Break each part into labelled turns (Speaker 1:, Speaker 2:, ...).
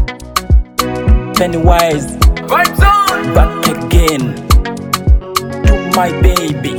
Speaker 1: Pennywise,
Speaker 2: Vibes on.
Speaker 1: back again to my baby.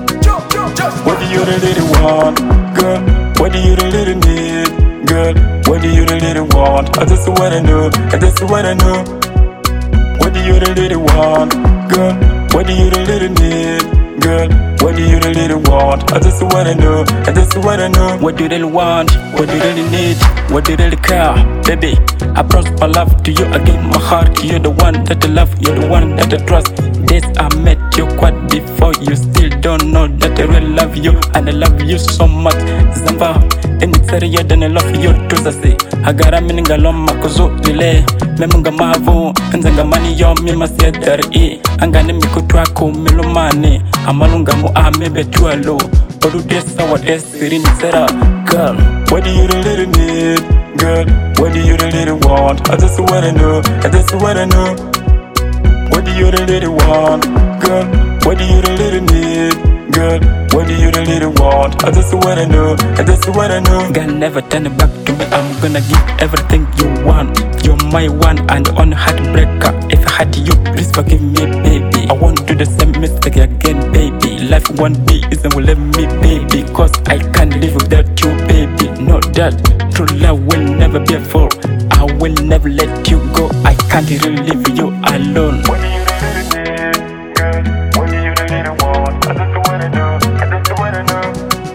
Speaker 3: What do you really want, girl? What do you really need, girl? What do you really want? I just wanna know, I just wanna know. What do you really want, girl? What do you really need, girl? What do you really want? I just wanna know, I just wanna know.
Speaker 1: What do you really want? What do you really need? What do you really care? Baby, I prosper love to you again. My heart, you're the one that I love, you're the one that I trust. Days I met you quite before, you still don't know that I really love you. And I love you so much. Zamba, in the area, then I love you too. Say, I got a meaning along my kuzo delay. Memunga mavu, and Zangamani, yo, me must get there. I'm gonna make a track, Milomani. I'm alunga mo, I may bet you a low. But do this, our destiny, Sarah, girl.
Speaker 3: What do you really need, girl? What do you really want? I just wanna know, I just wanna know. What do you really want, girl? What do you really need, girl? What do you really want? I just wanna know, I just wanna know.
Speaker 1: Girl, never turn it back to me. I'm gonna give everything you want. You're my one and only heartbreaker. If I had you, please forgive me, baby. I won't do the same mistake again, baby. Life won't be easy, will let me, baby. Cause I can't live without you, baby. Know that true love will never be a fool. I will never let you go. I can't really leave you alone.
Speaker 3: What do you really need, girl? What do you really want? I just wanna know, I just wanna know.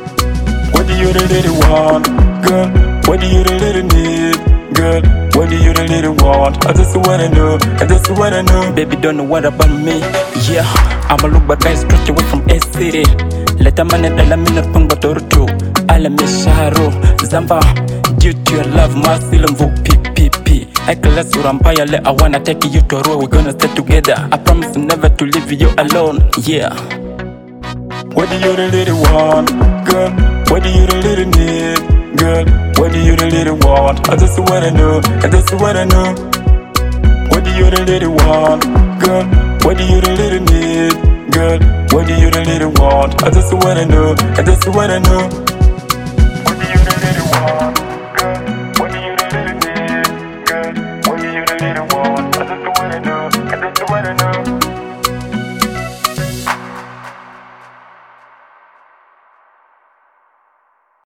Speaker 3: What do you really want, girl? What do you really need, girl? What do you really want? I just wanna know, I just wanna know.
Speaker 1: Baby, don't know what about me. Yeah, I'ma look back, I stretch away from A City. Let a man and a minute pung but or two. I'll miss Sharo, Zamba. Due to your love, my silum vo PPP. I class Urampaya, I wanna take you to a row. We're gonna stay together. I promise never to leave you alone. Yeah.
Speaker 3: What do you really want, girl? What do you really need, girl? What do you really want? I just wanna know, I just wanna know. What do you really want, girl? What do you really need, girl? What do you really want? I just wanna know, I just wanna know.